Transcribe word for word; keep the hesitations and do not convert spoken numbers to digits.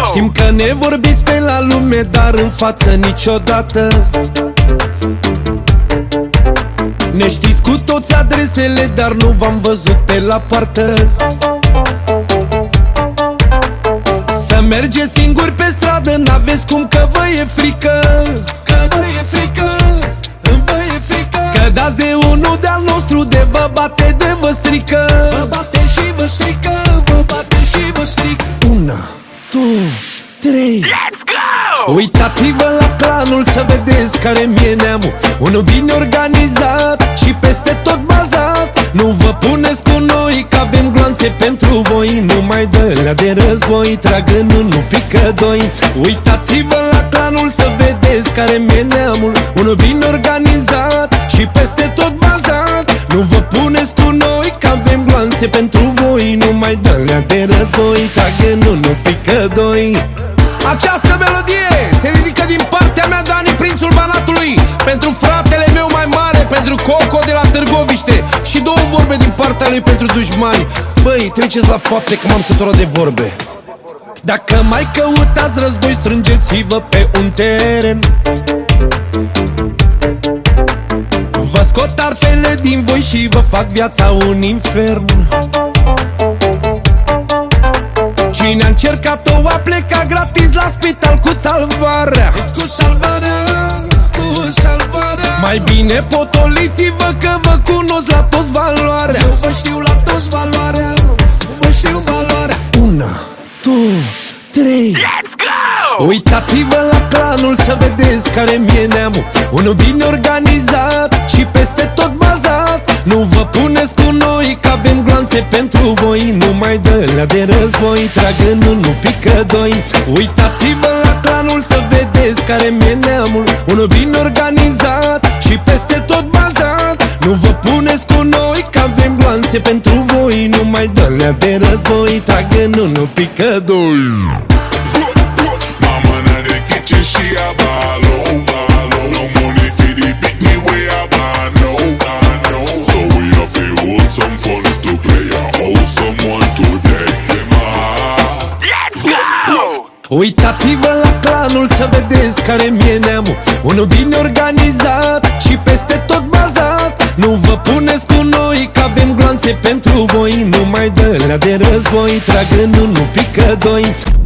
Știm că ne vorbiți pe la lume, dar în față niciodată. Ne știți cu toți adresele, dar nu v-am văzut pe la poartă. Să mergeți singuri pe stradă, n-aveți cum că vă e frică. Că vă e frică, vă e frică. Că dați de unul de-al nostru, de vă bate, de vă strică. Vă bate și vă strică, vă bate și vă strică. Una, două, trei, let's go! Uitați-vă la clanul să vedeți care mi-e neamul. Unul bine organizat și peste tot bazat. Nu vă puneți cu noi că avem gloanțe pentru voi. Numai de-alea de război, trag în unul, pică doi. Uitați-vă la clanul să vedeți care mi-e neamul. Unul bine organizat și peste tot bazat. Nu vă puneți cu noi că avem gloanțe pentru voi. Numai de-alea de război, trag în unul, pică doi. Această melodie se ridică din partea mea, Dani, prințul Banatului, pentru fratele meu mai mare, pentru Coco de la Târgoviște. Și două vorbe din partea lui pentru dușmani. Băi, treceți la fapte că m-am săturat de vorbe. Dacă mai căutați război, strângeți-vă pe un teren. Vă scot arfele din voi și vă fac viața un infern. Cine a încercat-o a plecat gratis la spital cu salvarea. Cu salvarea, cu salvarea. Mai bine potoliți-vă că vă cunosc la toți valoarea. Eu vă știu la toți valoarea, vă știu valoarea. Una, două, trei, let's go! Uitați-vă la clanul să vedeți care mi-e neamul. Unul bine organizat și peste tot bazat. Nu vă puneți cu noi că avem gloanțe pentru voi. Numai de-alea de război, trag în unul, pică doi. Uitați-vă la clanul să vedeți care mi-e neamul. Unul bine organizat și peste tot bazat. Nu vă puneți cu noi că avem gloanțe pentru voi. Numai de-alea de război, trag în unul, pică doi. Mama na the kitchen, she a balo, balo. No money for the picnic, we a bano, bano. So we have to hold some funds to play a hold someone today. Let's go! Uitați-vă la clanul să vedeți care mi-e neamul. Unul bine organizat și peste tot bazat. Nu vă puneți cu noi că avem gloanțe pentru voi. Numai de-alea de război, trag în unul, pică doi.